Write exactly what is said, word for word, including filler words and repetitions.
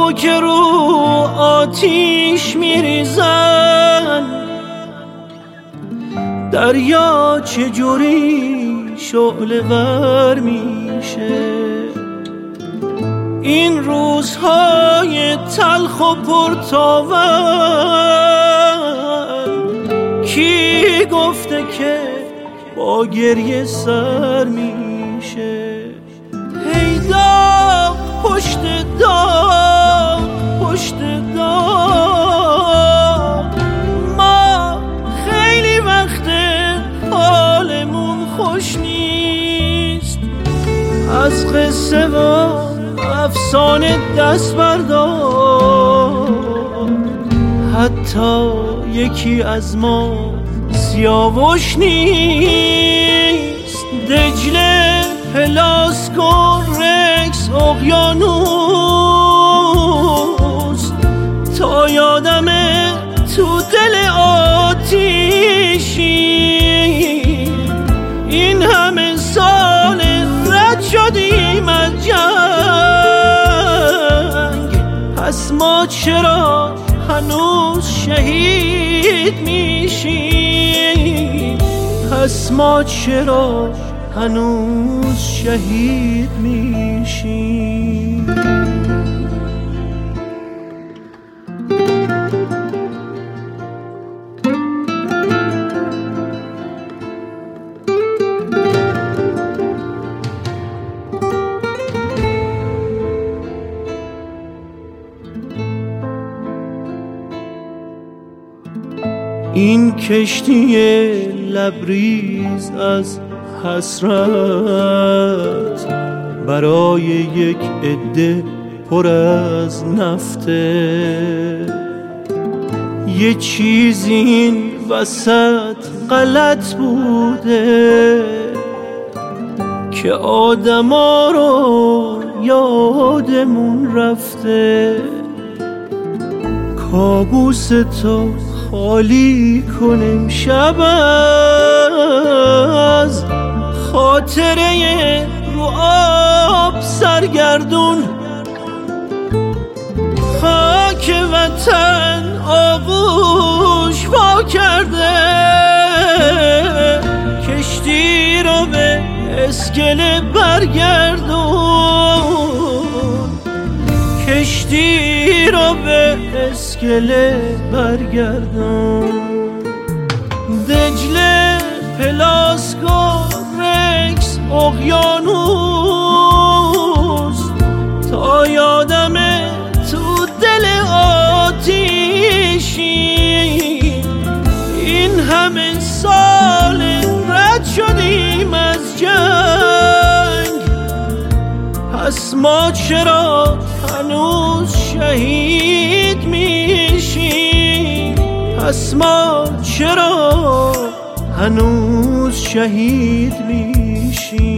آبو که رو آتیش میریزن، دریا چجوری شعله ور میشه. این روزهای تلخ و پرتاول کی گفته که با گریه سر میشه؟ هی داغ پشت داغ پشت داغ، ما خیلی وقت حالمون خوش نیست. از قصه و افسانه دست بردار، حتی یکی از ما سیاوش نیست. دجله، پلاسکو، رکس، اقیانوس، تا یادمه تو دل آتیشی. این همه سال رد شدیم از جنگ، پس ما چرا هنوز شهید میشیم؟ پس ما چرا هنوز شهید میشیم؟ این کشتی لبریز از حسرت برای یک عده پر از نفته. یه چیزی این وسط غلط بوده که آدما رو یادمون رفته. کابوس تو خالی کنیم شب از خاطره رو آب سرگردون. خاک وطن آغوش وا کرده، کشتی رو به اسکله برگردون. کشتی رو به اسکله برگردون. دجله، پلاسکو، رکس، اقیانوس، تا یادمه تو دل آتیشی. این همه سال رد شدیم از جنگ، پس ما چرا هنوز شهید میشیم؟ پس ما چرا هنوز شهید میشیم؟